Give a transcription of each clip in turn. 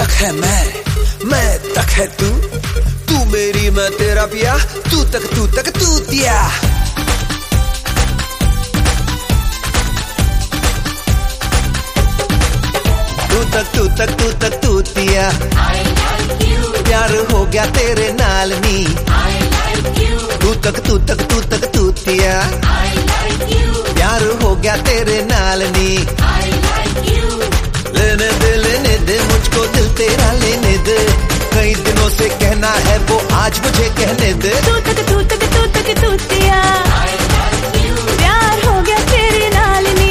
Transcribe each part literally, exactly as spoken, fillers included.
तक है मैं, मैं तक है तू, तू मेरी मैं तेरा पिया, तू तक तू तक तू दिया। तू तक तू तक तू तक तू दिया। प्यार हो गया तेरे नाल नी। तू तक तू तक तू तक तू दिया। प्यार हो गया तेरे नाल नी। लेने दे लेने दे मुझको दिल तेरा लेने दे, कई दिनों से कहना है वो आज मुझे कहने दे। तू तक तू तक तू तक तू दिया। प्यार हो गया तेरे नाल नी।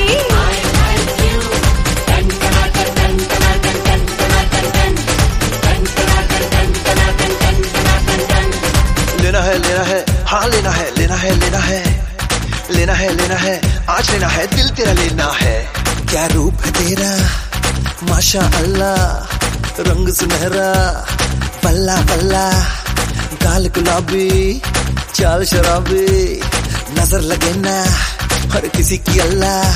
लेना है लेना है हाँ लेना है लेना है लेना है लेना है लेना है आज लेना है दिल तेरा लेना है। क्या रूप है तेरा माशा अल्लाह, रंग सुनहरा पल्ला पल्ला, गाल गुलाबी चाल शराबी, नजर लगे ना हर किसी की अल्लाह।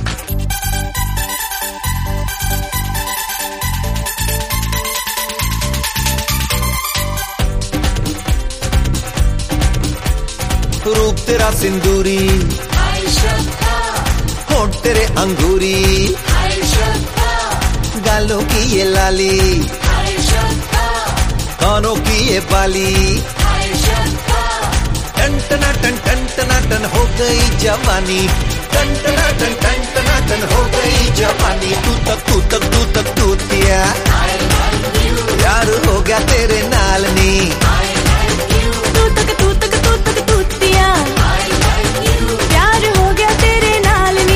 रूप तेरा सिंदूरी, होंठ तेरे अंगूरी, गालों की ये लाली, कानों की ये बाली, टन टना टन टन टना टन हो गई जवानी, टन टना टन टन टना टन हो गई जवानी। तू तक तू तक तू तक तू दिया। प्यार हो गया तेरे नाल नी। तू तक तू तक तू तक तू दिया। प्यार हो गया तेरे नाल नी।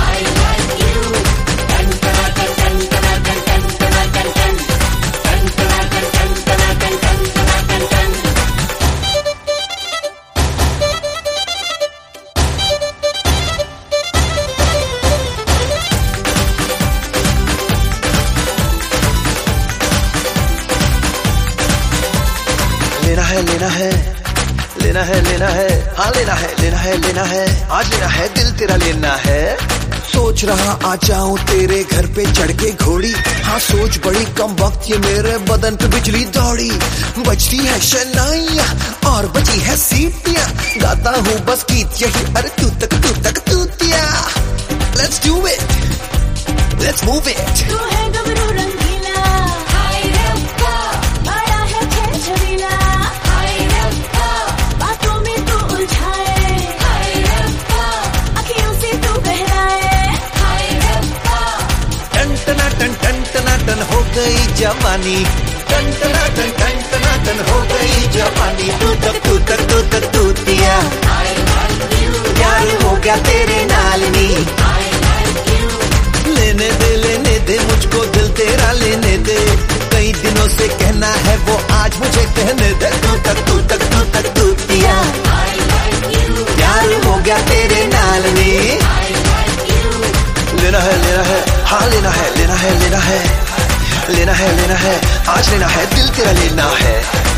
लेना है लेना है लेना है लेना है हाँ लेना है लेना है लेना है आज लेना है दिल तेरा लेना है। सोच रहा आ जाऊं तेरे घर पे चढ़ के घोड़ी, हाँ सोच बड़ी कम वक्त ये मेरे बदन पे बिजली दौड़ी। बजती है शनाइयाँ और बची है सीटियाँ, गाता हूँ बस गीत यही अरे तू तक तू तक तू दिया। Let's do it, let's move it। तू है गबरू रंगीला, हाय रब्बा बड़ा है छलछबीला, हाय रब्बा बातों में तू उलझाए, हाय रब्बा अखियों से तू बहराए, हाय रब्बा टन टना टन टन टना टन हो गई जवानी, टन टना टन टन टना टन हो गई जवानी। तू तक तू तक तू तक तू दिया। प्यार हो गया तेरे नाल नी। लेने दे लेने दे मुझको दिल तेरा लेने दे, कई दिनों से कहना है वो आज मुझे कहने दे। तू तक तू तक तू तक तू दिया। प्यार हो गया तेरे नाल नी। लेना है लेना है हाँ लेना है लेना है लेना है लेना है लेना है आज लेना है दिल तेरा लेना है।